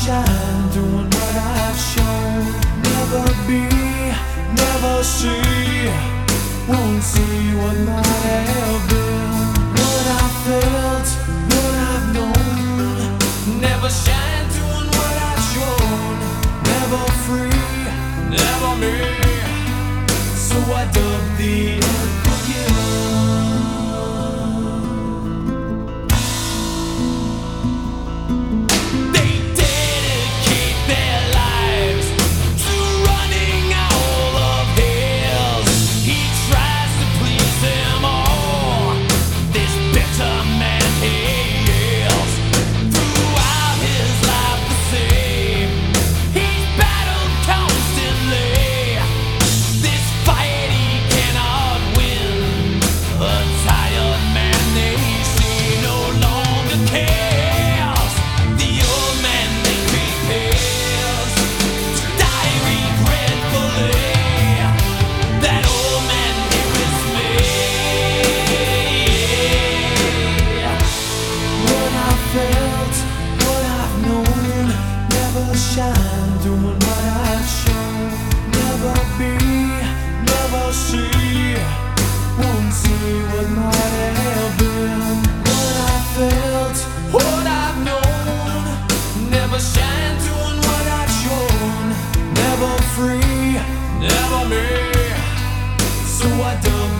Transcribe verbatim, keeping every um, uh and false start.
shine doing what I've shown. Never be, never see, won't see what might have been. What I felt, what I've known. Never shine doing what I've shown. Never free, never me. So I dug the earth again. Shine doing what I've shown. Never be, never see, won't see what might have been. What I felt, what I've known. Never shine doing what I've shown. Never free, never me. So I dug